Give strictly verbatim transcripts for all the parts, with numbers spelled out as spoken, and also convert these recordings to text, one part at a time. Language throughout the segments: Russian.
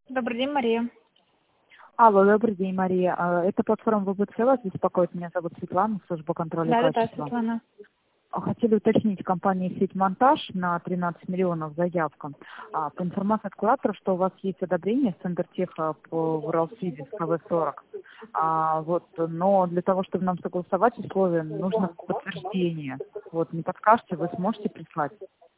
Добрый день, Мария. Алло, добрый день, Мария. А, Это платформа ВБЦ вас беспокоит. Меня зовут Светлана, служба контроля Да, да, да, качества. Светлана. А, Хотели уточнить компании «Сеть Монтаж» на тринадцать миллионов заявка. А, По информации от куратора, что у вас есть одобрение с Центртеха по Уралсибе с КВ сорок. А, вот, но для того, чтобы нам согласовать условия, нужно подтверждение. Вот, не подскажете, вы сможете прислать?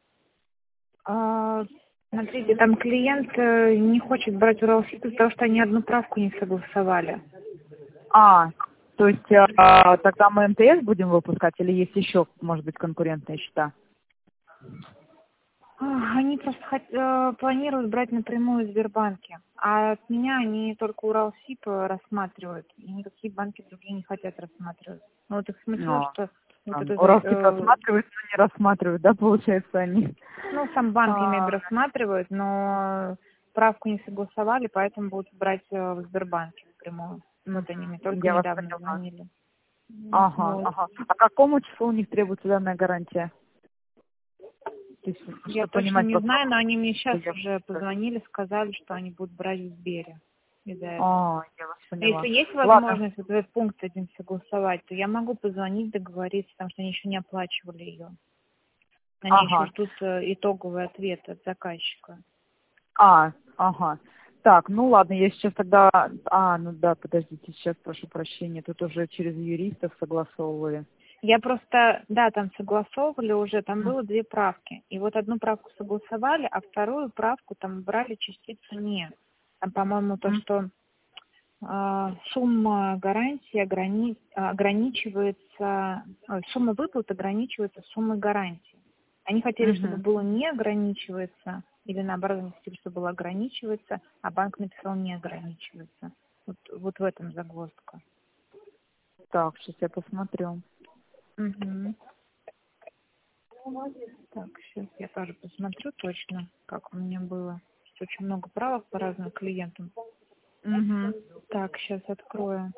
А, смотрите, там клиент э, не хочет брать Уралсиб, потому что они одну правку не согласовали. А, то есть а, тогда мы МТС будем выпускать или есть еще, может быть, конкурентные счета? А, Они просто хот- э, планируют брать напрямую в Сбербанке, а от меня они только Уралсиб э, рассматривают, и никакие банки другие не хотят рассматривать. Ну, вот их смутило, Ну, что вот там, это, за- Уралсиб э, рассматривают, но не рассматривают, да, получается, они. ну, сам банк, имею в А, виду, рассматривают, но правку не согласовали, поэтому будут брать э, в Сбербанке напрямую. Вот они мне мгм, только я вас недавно поняла. звонили. М, Ага, Вот. ага. А какому числу у них требуется данная гарантия? То есть, Я чтобы точно понимать, не вопрос. знаю, но они мне сейчас Я... уже позвонили, сказали, что они будут брать в Сбере из-за этого. А, я вас Но если поняла. есть Ладно. возможность вот этот пункт один согласовать, то я могу позвонить, договориться, потому что они еще не оплачивали ее. Они еще Ага. ждут э, итоговый ответ от заказчика. А, ага. Так, ну ладно, я сейчас тогда... А, ну да, подождите, сейчас прошу прощения. Тут уже через юристов согласовывали. Я просто, да, там согласовывали уже, там М, было две правки. И вот одну правку согласовали, а вторую правку там брали частицу «не». Там, по-моему, то, м, что а, сумма гарантии ограни- ограничивается, ой, сумма выплат ограничивается суммой гарантии. Они хотели, чтобы мгм. было не ограничивается, или наоборот, они хотели, чтобы было ограничивается, а банк написал не ограничивается. Вот, вот в этом загвоздка. Так, сейчас я посмотрю. Мгм. Так, сейчас я тоже посмотрю точно, как у меня было. Тут очень много правок по разным клиентам. Угу. Так, сейчас открою.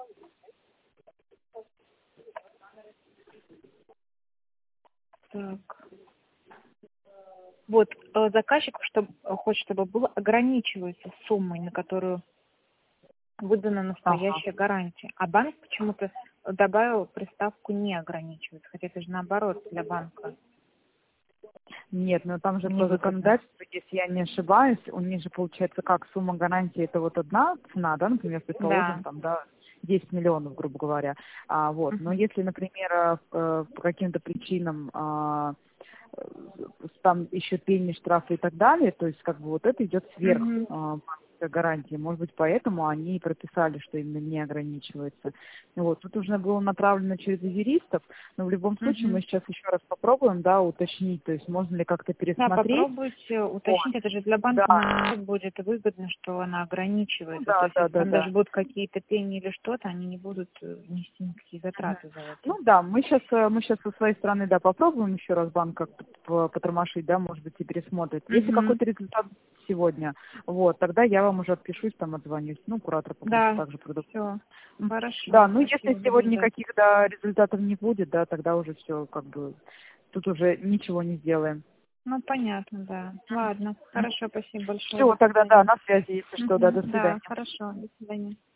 Так. Вот э, заказчик чтоб, хочет, чтобы было ограничивается суммой, на которую выдана Ага. настоящая гарантия. А банк почему-то добавил приставку «не ограничивается», хотя это же наоборот для банка Нет, но там же по невыгодно. законодательству, если я не ошибаюсь, у них же получается как сумма гарантии это вот одна цена, да, например, предположим, Да. там, да, десять миллионов, грубо говоря. А, вот. Но Мгм. если, например, э, э, по каким-то причинам а, э, там еще пени, штрафы и так далее, то есть как бы вот это идет сверх Мгм. а, банковской гарантии. Может быть, поэтому они и прописали, что именно не ограничивается. Вот. Тут уже было направлено через юристов, но в любом случае мы Мгм. сейчас еще раз попробуем, да, уточнить, то есть можно ли как-то Да, пересмотреть. попробуйте Вот. уточнить, это же для Да. банка наоборот будет выгодно, что она Ну ограничивается. То да, есть да, если да, там даже да. будут какие-то пени или что-то, они не будут э, нести никакие Мгм. затраты за это. Ну да, мы сейчас мы сейчас со своей стороны, да, попробуем еще раз банк как потормошить, да, может быть, и пересмотрит. Если Угу. какой-то результат сегодня, вот, тогда я вам уже отпишусь, там отзвонюсь. Ну, куратор попросит Да, также продукт. все. Да, Хорошо. ну если Спасибо, буду сегодня ждать. никаких, да, результатов не будет, да, тогда уже все, как бы, тут уже ничего не сделаем. Ну, понятно, да. Ладно. Хорошо, спасибо большое. Все, До тогда, да, свидания. на связи, если что, да, Угу. до Да, свидания. хорошо. До свидания.